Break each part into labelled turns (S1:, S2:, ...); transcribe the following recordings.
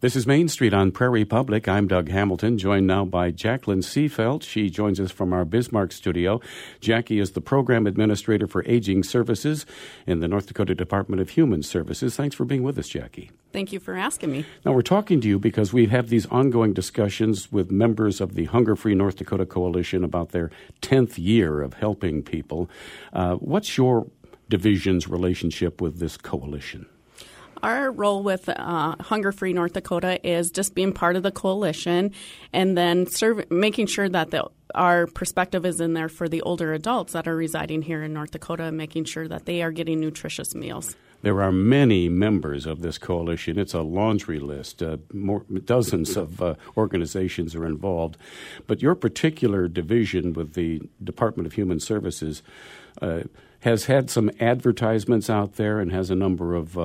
S1: This is Main Street on Prairie Public. I'm Doug Hamilton, joined now by Jacqueline Seefeld. She joins us from our Bismarck studio. Jackie is the Program Administrator for Aging Services in the North Dakota Department of Human Services. Thanks for being with us, Jackie.
S2: Thank you for asking me.
S1: Now, we're talking to you because we have these ongoing discussions with members of the Hunger Free North Dakota Coalition about their 10th year of helping people. What's your division's relationship with this coalition?
S2: Our role with Hunger Free North Dakota is just being part of the coalition and then making sure that our perspective is in there for the older adults that are residing here in North Dakota and making sure that they are getting nutritious meals.
S1: There are many members of this coalition. It's a laundry list. Dozens of organizations are involved. But your particular division with the Department of Human Services has had some advertisements out there and has a number of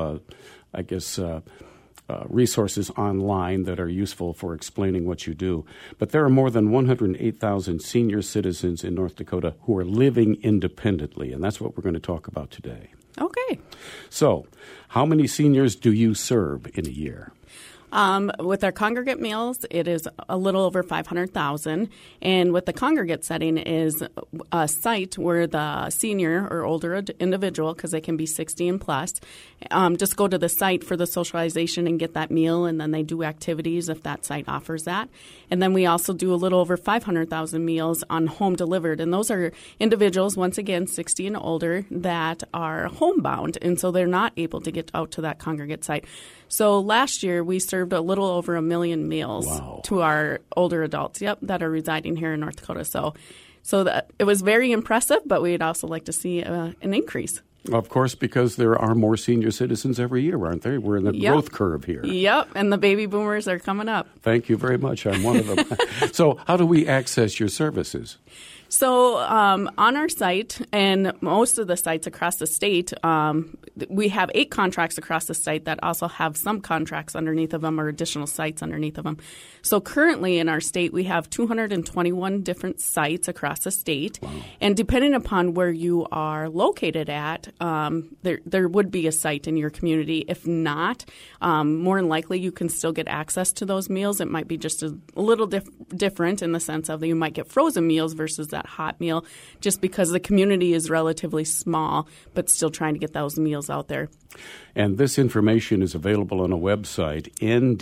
S1: resources online that are useful for explaining what you do. But there are more than 108,000 senior citizens in North Dakota who are living independently, and that's what we're going to talk about today.
S2: Okay.
S1: So, how many seniors do you serve in a year?
S2: With our congregate meals, it is a little over 500,000. And with the congregate setting is a site where the senior or older individual, because they can be 60 and plus, just go to the site for the socialization and get that meal, and then they do activities if that site offers that. And then we also do a little over 500,000 meals on home delivered. And those are individuals, once again, 60 and older, that are homebound. And so they're not able to get out to that congregate site. So last year, we served a little over 1 million meals to our older adults, that are residing here in North Dakota. So that it was very impressive, but we'd also like to see an increase.
S1: Of course, because there are more senior citizens every year, aren't there? We're in the growth curve here.
S2: Yep, and the baby boomers are coming up.
S1: Thank you very much. I'm one of them. So how do we access your services?
S2: So on our site and most of the sites across the state, we have 8 contracts across the site that also have some contracts underneath of them or additional sites underneath of them. So currently in our state, we have 221 different sites across the state. Wow. And depending upon where you are located at, there would be a site in your community. If not, more than likely you can still get access to those meals. It might be just a little different in the sense of that you might get frozen meals versus that hot meal, just because the community is relatively small, but still trying to get those meals out there.
S1: And this information is available on a website,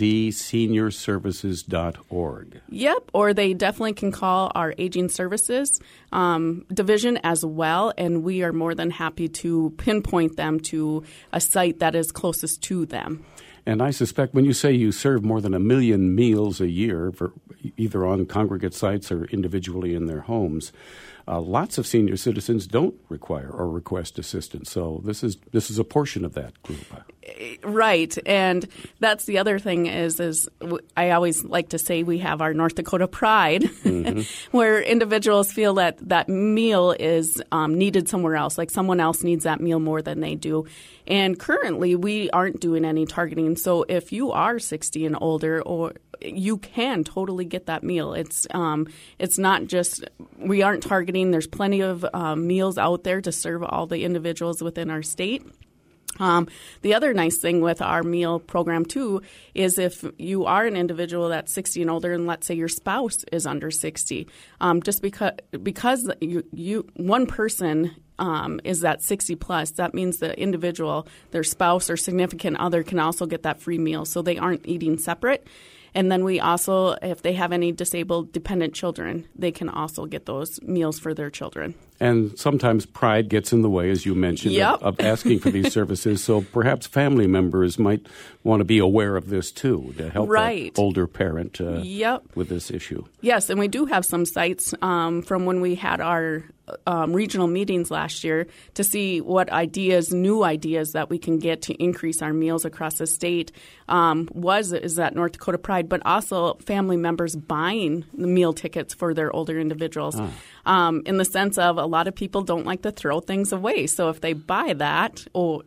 S1: ndseniorservices.org.
S2: Yep, or they definitely can call our Aging Services division as well, and we are more than happy to pinpoint them to a site that is closest to them.
S1: And I suspect when you say you serve more than 1 million meals a year, for either on congregate sites or individually in their homes, lots of senior citizens don't require or request assistance. So this is a portion of that group.
S2: Right, and that's the other thing is I always like to say we have our North Dakota pride, where individuals feel that meal is needed somewhere else, like someone else needs that meal more than they do. And currently, we aren't doing any targeting. So if you are 60 and older, or you can totally get that meal. It's not just we aren't targeting. There's plenty of meals out there to serve all the individuals within our state. The other nice thing with our meal program, too, is if you are an individual that's 60 and older, and let's say your spouse is under 60, just because you one person is that 60 plus, that means the individual, their spouse or significant other, can also get that free meal, so they aren't eating separate. And then we also, if they have any disabled dependent children, they can also get those meals for their children.
S1: And sometimes pride gets in the way, as you mentioned, of asking for these services. So perhaps family members might want to be aware of this, too, to help the older parent with this issue.
S2: Yes, and we do have some sites from when we had our regional meetings last year to see what new ideas that we can get to increase our meals across the state is that North Dakota Pride, but also family members buying the meal tickets for their older individuals. In the sense of a lot of people don't like to throw things away. So if they buy that,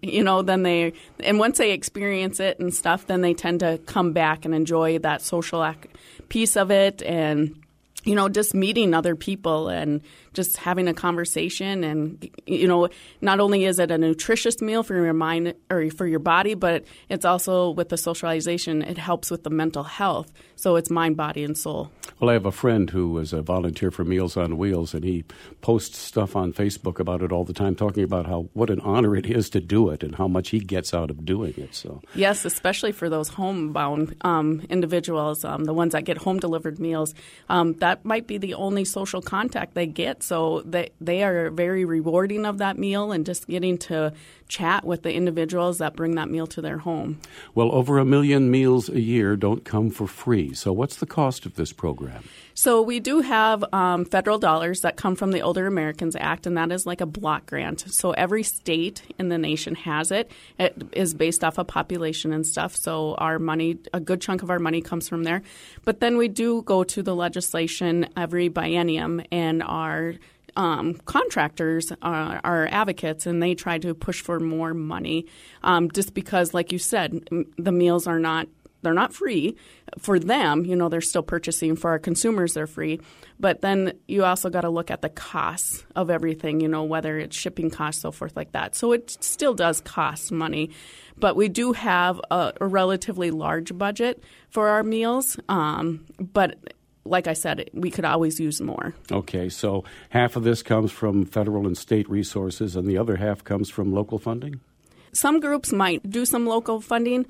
S2: then once they experience it and stuff, then they tend to come back and enjoy that social piece of it and just meeting other people and just having a conversation. And, not only is it a nutritious meal for your mind or for your body, but it's also with the socialization. It helps with the mental health. So it's mind, body, and soul.
S1: Well, I have a friend who is a volunteer for Meals on Wheels, and he posts stuff on Facebook about it all the time, talking about what an honor it is to do it and how much he gets out of doing it. So
S2: yes, especially for those homebound individuals, the ones that get home-delivered meals, that might be the only social contact they get. So they are very rewarding of that meal and just getting to chat with the individuals that bring that meal to their home.
S1: Well, over 1 million meals a year don't come for free. So what's the cost of this program?
S2: So we do have federal dollars that come from the Older Americans Act, and that is like a block grant. So every state in the nation has it. It is based off of population and stuff. So our money, a good chunk of our money comes from there. But then we do go to the legislation every biennium, and our contractors are advocates, and they try to push for more money just because, like you said, the meals are not they're not free for them. They're still purchasing. For our consumers, they're free. But then you also got to look at the costs of everything, whether it's shipping costs, so forth like that. So it still does cost money. But we do have a relatively large budget for our meals. But like I said, we could always use more. Okay,
S1: so half of this comes from federal and state resources, and the other half comes from local funding?
S2: Some groups might do some local funding.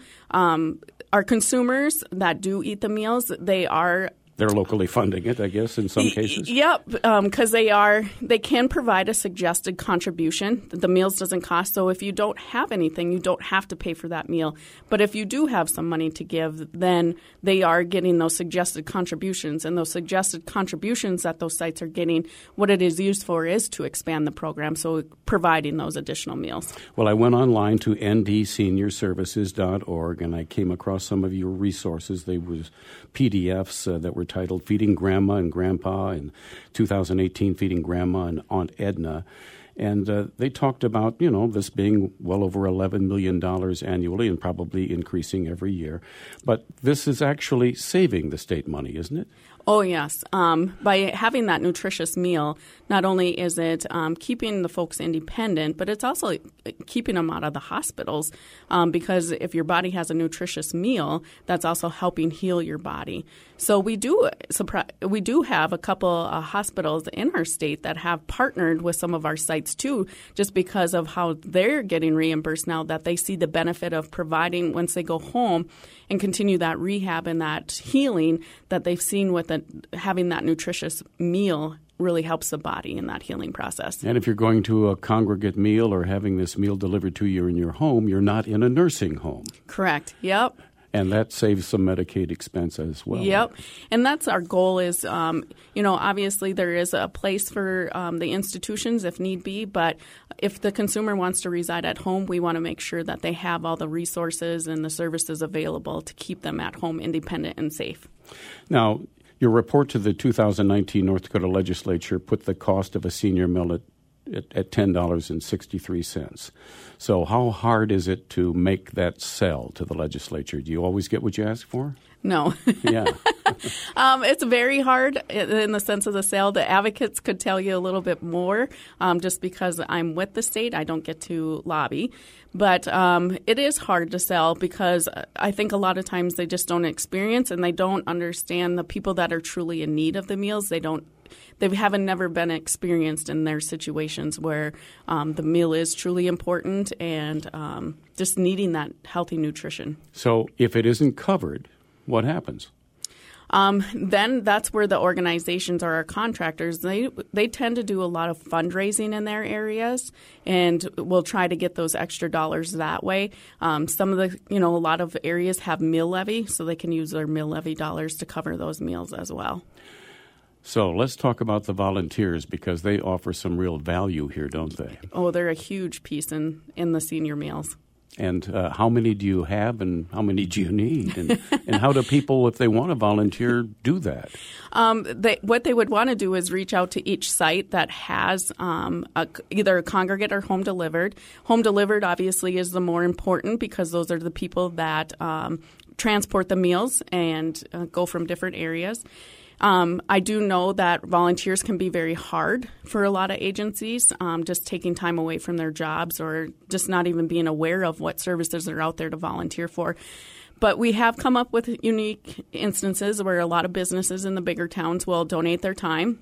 S2: Our consumers that do eat the meals, they're
S1: locally funding it, I guess, in some cases?
S2: Yep, because they can provide a suggested contribution. The meals doesn't cost, so if you don't have anything, you don't have to pay for that meal. But if you do have some money to give, then they are getting those suggested contributions. And those suggested contributions that those sites are getting, what it is used for is to expand the program, so providing those additional meals.
S1: Well, I went online to ndseniorservices.org, and I came across some of your resources. They were PDFs that were titled Feeding Grandma and Grandpa, in 2018 Feeding Grandma and Aunt Edna. And they talked about, this being well over $11 million annually and probably increasing every year. But this is actually saving the state money, isn't it?
S2: Oh, yes. By having that nutritious meal, not only is it keeping the folks independent, but it's also keeping them out of the hospitals because if your body has a nutritious meal, that's also helping heal your body. So we do have a couple hospitals in our state that have partnered with some of our sites too, just because of how they're getting reimbursed now, that they see the benefit of providing once they go home and continue that rehab and that healing that they've seen with having that nutritious meal really helps the body in that healing process.
S1: And if you're going to a congregate meal or having this meal delivered to you in your home, you're not in a nursing home.
S2: Correct. Yep.
S1: And that saves some Medicaid expense as well.
S2: Yep. And that's our goal is, obviously there is a place for the institutions if need be, but if the consumer wants to reside at home, we want to make sure that they have all the resources and the services available to keep them at home independent and safe.
S1: Now, your report to the 2019 North Dakota legislature put the cost of a senior meal at $10.63. So how hard is it to make that sell to the legislature? Do you always get what you ask for?
S2: No.
S1: Yeah.
S2: It's very hard in the sense of the sale. The advocates could tell you a little bit more just because I'm with the state. I don't get to lobby. But it is hard to sell because I think a lot of times they just don't experience and they don't understand the people that are truly in need of the meals. They haven't never been experienced in their situations where the meal is truly important and just needing that healthy nutrition.
S1: So if it isn't covered, what happens?
S2: Then that's where the organizations or our contractors, they tend to do a lot of fundraising in their areas, and we'll try to get those extra dollars that way. Some of the, a lot of areas have meal levy, so they can use their meal levy dollars to cover those meals as well.
S1: So let's talk about the volunteers because they offer some real value here, don't they?
S2: Oh, they're a huge piece in the senior meals.
S1: And how many do you have and how many do you need? And how do people, if they want to volunteer, do that?
S2: What they would want to do is reach out to each site that has either a congregate or home delivered. Home delivered obviously is the more important because those are the people that transport the meals and go from different areas. I do know that volunteers can be very hard for a lot of agencies, just taking time away from their jobs or just not even being aware of what services are out there to volunteer for. But we have come up with unique instances where a lot of businesses in the bigger towns will donate their time.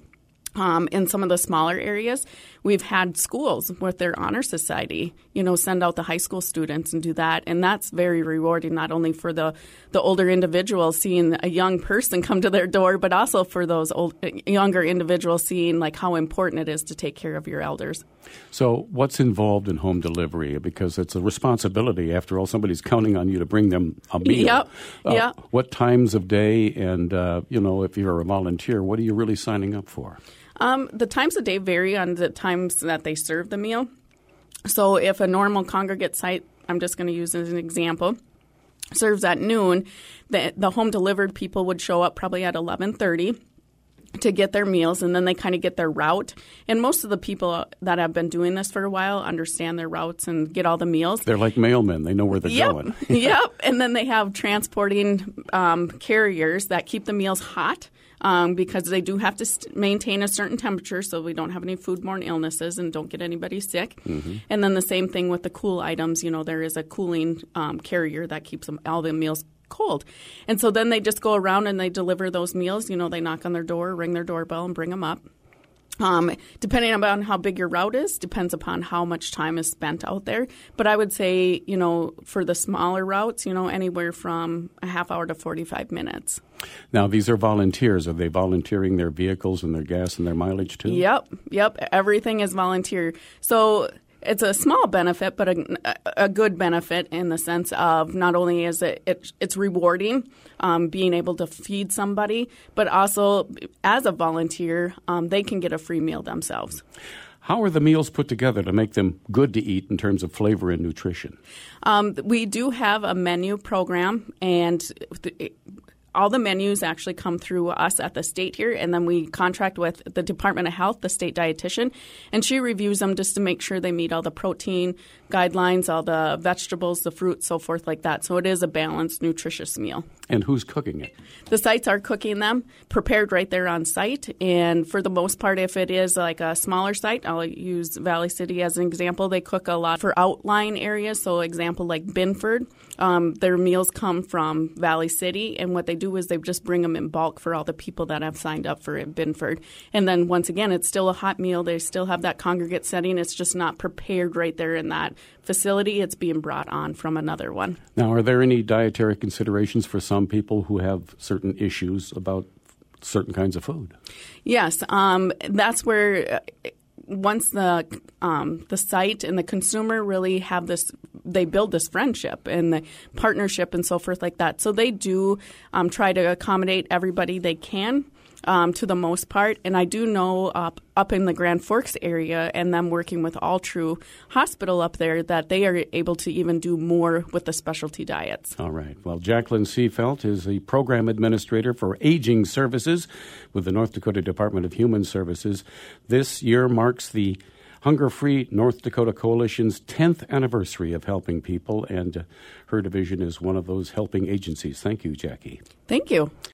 S2: In some of the smaller areas, we've had schools with their honor society, send out the high school students and do that. And that's very rewarding, not only for the older individuals seeing a young person come to their door, but also for those younger individuals seeing like how important it is to take care of your elders.
S1: So what's involved in home delivery? Because it's a responsibility. After all, somebody's counting on you to bring them a meal.
S2: Yep.
S1: What times of day and, if you're a volunteer, what are you really signing up for?
S2: The times of day vary on the times that they serve the meal. So if a normal congregate site, I'm just going to use as an example, serves at noon, the home delivered people would show up probably at 11:30 to get their meals, and then they kind of get their route. And most of the people that have been doing this for a while understand their routes and get all the meals.
S1: They're like mailmen. They know where they're going.
S2: Yep. And then they have transporting carriers that keep the meals hot. Because they do have to maintain a certain temperature so we don't have any foodborne illnesses and don't get anybody sick. Mm-hmm. And then the same thing with the cool items. There is a cooling carrier that keeps all the meals cold. And so then they just go around and they deliver those meals. They knock on their door, ring their doorbell, and bring them up. Depending on how big your route is, depends upon how much time is spent out there. But I would say, for the smaller routes, anywhere from a half hour to 45 minutes.
S1: Now, these are volunteers. Are they volunteering their vehicles and their gas and their mileage too?
S2: Yep. Everything is volunteer. So it's a small benefit, but a good benefit in the sense of not only is it's rewarding, being able to feed somebody, but also as a volunteer, they can get a free meal themselves.
S1: How are the meals put together to make them good to eat in terms of flavor and nutrition?
S2: We do have a menu program, and all the menus actually come through us at the state here, and then we contract with the Department of Health, the state dietitian, and she reviews them just to make sure they meet all the protein guidelines, all the vegetables, the fruit, so forth like that. So it is a balanced, nutritious meal.
S1: And who's cooking it?
S2: The sites are cooking them, prepared right there on site. And for the most part, if it is like a smaller site, I'll use Valley City as an example. They cook a lot for outlying areas. So example like Binford, their meals come from Valley City. And what they do is they just bring them in bulk for all the people that have signed up for it, Binford. And then once again, it's still a hot meal. They still have that congregate setting. It's just not prepared right there in that facility. It's being brought on from another one.
S1: Now, are there any dietary considerations for some people who have certain issues about certain kinds of food?
S2: Yes. That's where once the site and the consumer really have this, they build this friendship and the partnership and so forth like that. So they do try to accommodate everybody they can. To the most part. And I do know up in the Grand Forks area and them working with All True Hospital up there that they are able to even do more with the specialty diets.
S1: All right. Well, Jacqueline Seefelt is the Program Administrator for Aging Services with the North Dakota Department of Human Services. This year marks the Hunger-Free North Dakota Coalition's 10th anniversary of helping people, and her division is one of those helping agencies. Thank you, Jackie.
S2: Thank you.